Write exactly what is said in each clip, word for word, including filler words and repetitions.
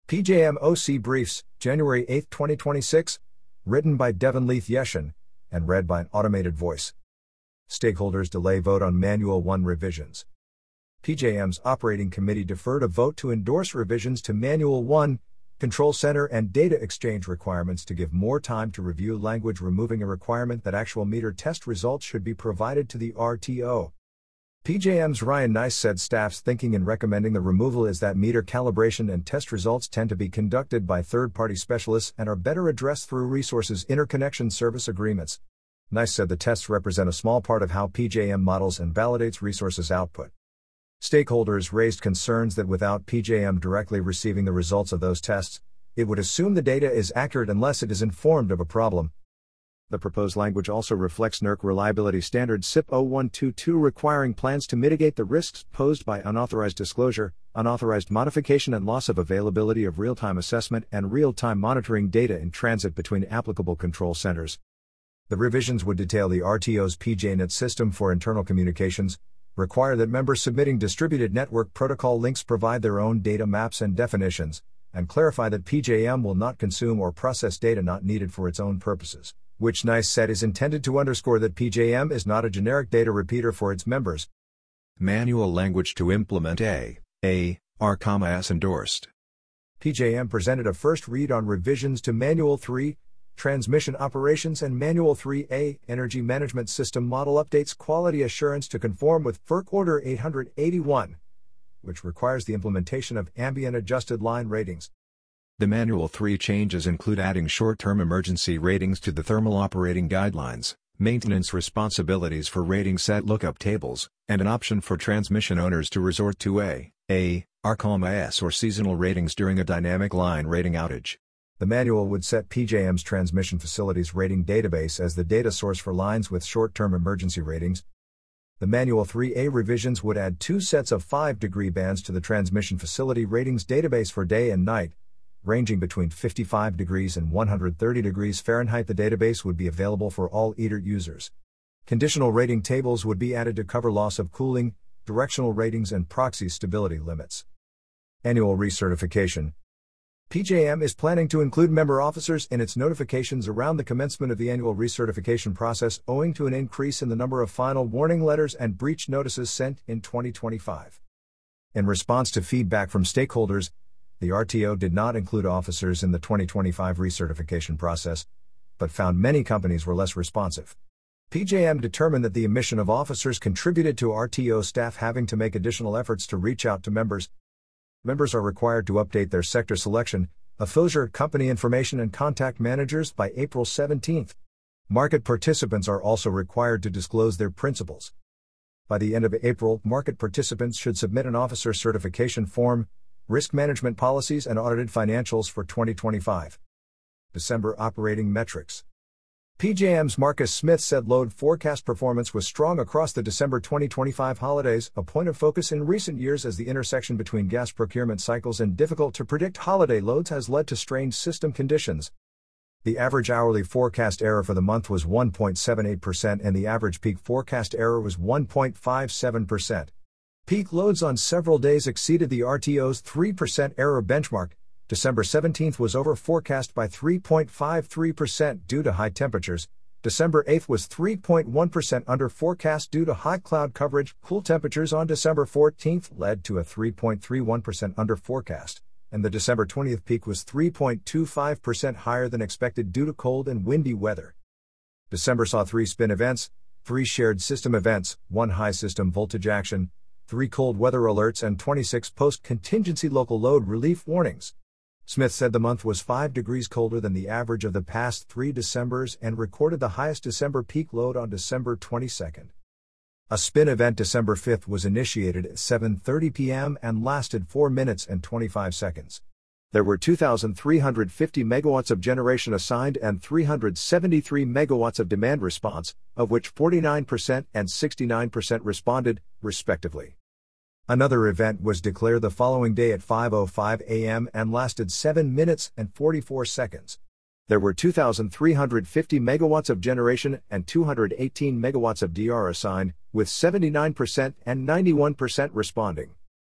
P J M O C Briefs, January eighth, twenty twenty-six, written by Devin Leith Yeshin, and read by an automated voice. Stakeholders delay vote on Manual one revisions. P J M's Operating Committee deferred a vote to endorse revisions to Manual one, Control Center and Data Exchange requirements to give more time to review language, removing a requirement that actual meter test results should be provided to the R T O. P J M's Ryan Nice said staff's thinking in recommending the removal is that meter calibration and test results tend to be conducted by third-party specialists and are better addressed through resources interconnection service agreements. Nice said the tests represent a small part of how P J M models and validates resources output. Stakeholders raised concerns that without P J M directly receiving the results of those tests, it would assume the data is accurate unless it is informed of a problem. The proposed language also reflects N E R C Reliability Standard S I P zero one two two requiring plans to mitigate the risks posed by unauthorized disclosure, unauthorized modification and loss of availability of real-time assessment and real-time monitoring data in transit between applicable control centers. The revisions would detail the R T O's P J net system for internal communications, require that members submitting distributed network protocol links provide their own data maps and definitions, and clarify that P J M will not consume or process data not needed for its own purposes, which Nice said is intended to underscore that P J M is not a generic data repeater for its members. Manual language to implement A, A, R, S endorsed. P J M presented a first read on revisions to Manual three, Transmission Operations, and Manual three A, Energy Management System Model Updates Quality Assurance to conform with F E R C Order eight eighty-one, which requires the implementation of ambient adjusted line ratings. The Manual three changes include adding short-term emergency ratings to the thermal operating guidelines, maintenance responsibilities for rating set lookup tables, and an option for transmission owners to resort to A, A, R, S or seasonal ratings during a dynamic line rating outage. The manual would set P J M's transmission facilities rating database as the data source for lines with short-term emergency ratings. The Manual three A revisions would add two sets of five degree bands to the transmission facility ratings database for day and night, ranging between fifty-five degrees and one hundred thirty degrees Fahrenheit. The database would be available for all E D R users. Conditional rating tables would be added to cover loss of cooling, directional ratings and proxy stability limits. Annual recertification. P J M is planning to include member officers in its notifications around the commencement of the annual recertification process, owing to an increase in the number of final warning letters and breach notices sent in twenty twenty-five. In response to feedback from stakeholders, the R T O did not include officers in the twenty twenty-five recertification process, but found many companies were less responsive. P J M determined that the omission of officers contributed to R T O staff having to make additional efforts to reach out to members. Members are required to update their sector selection, F O S R company information and contact managers by April seventeenth. Market participants are also required to disclose their principals. By the end of April, market participants should submit an officer certification form, risk management policies and audited financials for twenty twenty-five. December operating metrics. P J M's Marcus Smith said load forecast performance was strong across the December twenty twenty-five holidays, a point of focus in recent years as the intersection between gas procurement cycles and difficult to predict holiday loads has led to strained system conditions. The average hourly forecast error for the month was one point seven eight percent and the average peak forecast error was one point five seven percent. Peak loads on several days exceeded the R T O's three percent error benchmark. December seventeenth was over forecast by three point five three percent due to high temperatures. December eighth was three point one percent under forecast due to high cloud coverage. Cool temperatures on December fourteenth led to a three point three one percent under forecast, and the December twentieth peak was three point two five percent higher than expected due to cold and windy weather. December saw three spin events, three shared system events, one high system voltage action, three cold weather alerts and twenty-six post-contingency local load relief warnings. Smith said the month was five degrees colder than the average of the past three Decembers and recorded the highest December peak load on December twenty-second. A spin event December fifth was initiated at seven thirty p m and lasted four minutes and twenty-five seconds. There were two thousand three hundred fifty megawatts of generation assigned and three hundred seventy-three megawatts of demand response, of which forty-nine percent and sixty-nine percent responded, respectively. Another event was declared the following day at five oh five a m and lasted seven minutes and forty-four seconds. There were two thousand three hundred fifty megawatts of generation and two hundred eighteen megawatts of D R assigned, with seventy-nine percent and ninety-one percent responding.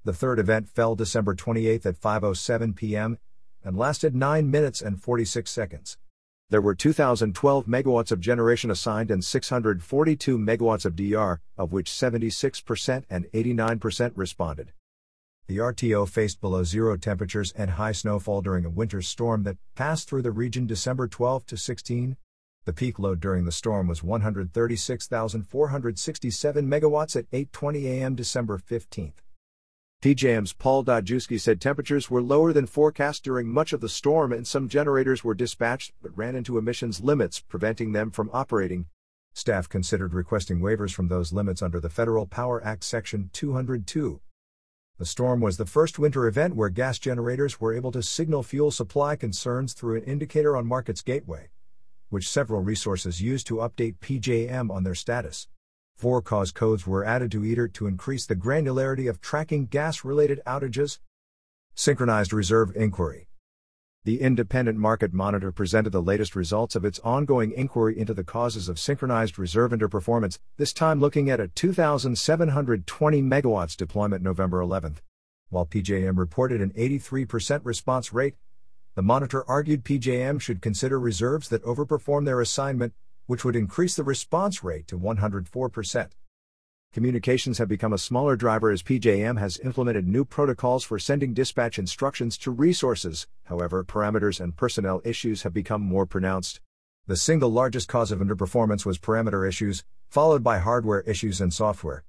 The third event fell December twenty-eighth at five oh seven p m and lasted nine minutes and forty-six seconds. There were two thousand twelve megawatts of generation assigned and six hundred forty-two megawatts of D R, of which seventy-six percent and eighty-nine percent responded. The R T O faced below zero temperatures and high snowfall during a winter storm that passed through the region December twelfth to sixteenth. The peak load during the storm was one hundred thirty-six thousand four hundred sixty-seven megawatts at eight twenty a m December fifteenth. P J M's Paul Dajewski said temperatures were lower than forecast during much of the storm and some generators were dispatched but ran into emissions limits, preventing them from operating. Staff considered requesting waivers from those limits under the Federal Power Act Section two hundred two. The storm was the first winter event where gas generators were able to signal fuel supply concerns through an indicator on Markets Gateway, which several resources use to update P J M on their status. Four cause codes were added to E D R to increase the granularity of tracking gas-related outages. Synchronized Reserve Inquiry. The Independent Market Monitor presented the latest results of its ongoing inquiry into the causes of synchronized reserve underperformance, this time looking at a two thousand seven hundred twenty megawatts deployment November eleventh. While P J M reported an eighty-three percent response rate, the monitor argued P J M should consider reserves that overperform their assignment, which would increase the response rate to one hundred four percent. Communications have become a smaller driver as P J M has implemented new protocols for sending dispatch instructions to resources, however, parameters and personnel issues have become more pronounced. The single largest cause of underperformance was parameter issues, followed by hardware issues and software.